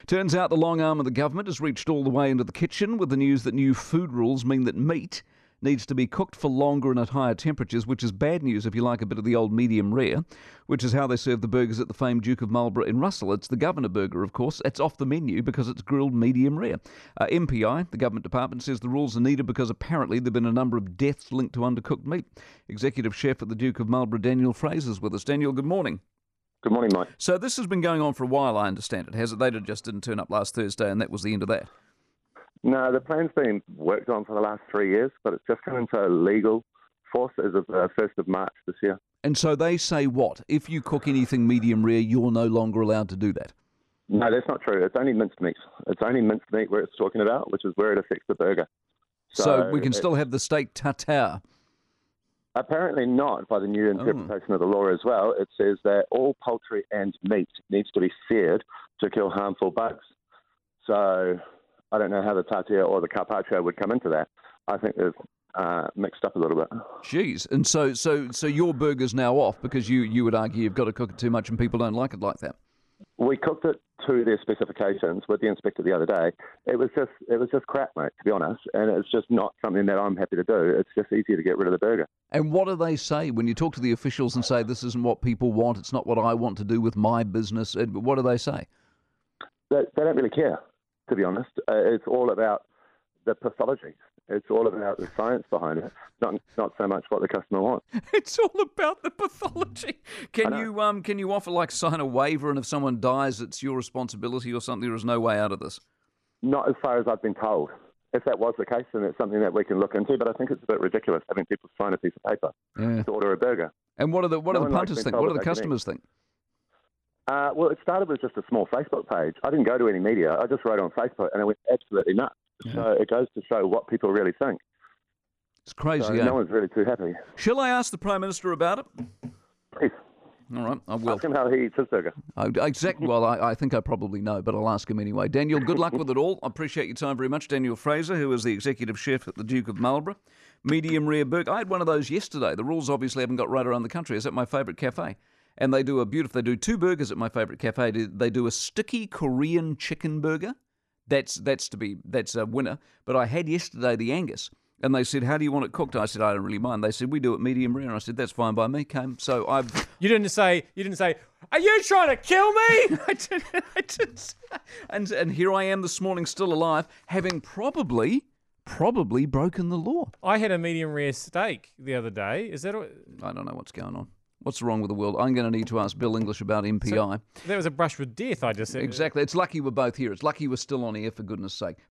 Turns out the long arm of the government has reached all the way into the kitchen with the news that new food rules mean that meat needs to be cooked for longer and at higher temperatures, which is bad news if you like a bit of the old medium rare, which is how they serve the burgers at the famed Duke of Marlborough in Russell. It's the Governor burger, of course. It's off the menu because it's grilled medium rare. MPI, the government department, says the rules are needed because apparently there have been a number of deaths linked to undercooked meat. Executive Chef at the Duke of Marlborough, Daniel Fraser's with us. Daniel, good morning. Good morning, Mike. So this has been going on for a while, I understand it, has it? They just didn't turn up last Thursday and that was the end of that. No, the plan's been worked on for the last 3 years, but it's just come into legal force as of the 1st of March this year. And so they say what? If you cook anything medium rare, you're no longer allowed to do that? No, that's not true. It's only minced meat. It's only minced meat where it's talking about, which is where it affects the burger. So we can still have the steak tartare? Apparently not, by the new interpretation of the law as well. It says that all poultry and meat needs to be seared to kill harmful bugs. So I don't know how the tartare or the carpaccio would come into that. I think they've mixed up a little bit. Jeez. And so your burger's now off because you would argue you've got to cook it too much and people don't like it like that. We cooked it to their specifications with the inspector the other day. It was just crap, mate, to be honest, and it's just not something that I'm happy to do. It's just easier to get rid of the burger. And what do they say when you talk to the officials and say this isn't what people want, it's not what I want to do with my business? What do they say? They don't really care, to be honest. It's all about the pathology. It's all about the science behind it, not so much what the customer wants. It's all about the pathology. Can you offer, like, sign a waiver, and if someone dies, it's your responsibility or something? There is no way out of this. Not as far as I've been told. If that was the case, then it's something that we can look into. But I think it's a bit ridiculous having people sign a piece of paper to order a burger. And what do the punters think? What do the customers think? Well, it started with just a small Facebook page. I didn't go to any media. I just wrote on Facebook, and it went absolutely nuts. Yeah. So it goes to show what people really think. It's crazy, so no one's really too happy. Shall I ask the Prime Minister about it? Please. All right, I will. Ask him how he eats his burger. Exactly. Well, I think I probably know, but I'll ask him anyway. Daniel, good luck with it all. I appreciate your time very much. Daniel Fraser, who is the Executive Chef at the Duke of Marlborough. Medium rare burger. I had one of those yesterday. The rules obviously haven't got right around the country. It's at my favourite cafe. And they do they do two burgers at my favourite cafe. They do a sticky Korean chicken burger. That's a winner. But I had yesterday the Angus, and they said, "How do you want it cooked?" I said, "I don't really mind." They said, "We do it medium rare," and I said, "That's fine by me." You didn't say, "Are you trying to kill me?" I didn't. And here I am this morning, still alive, having probably broken the law. I had a medium rare steak the other day. Is that? I don't know what's going on. What's wrong with the world? I'm going to need to ask Bill English about MPI. So that was a brush with death, I just said. Exactly. It's lucky we're both here. It's lucky we're still on air, for goodness sake.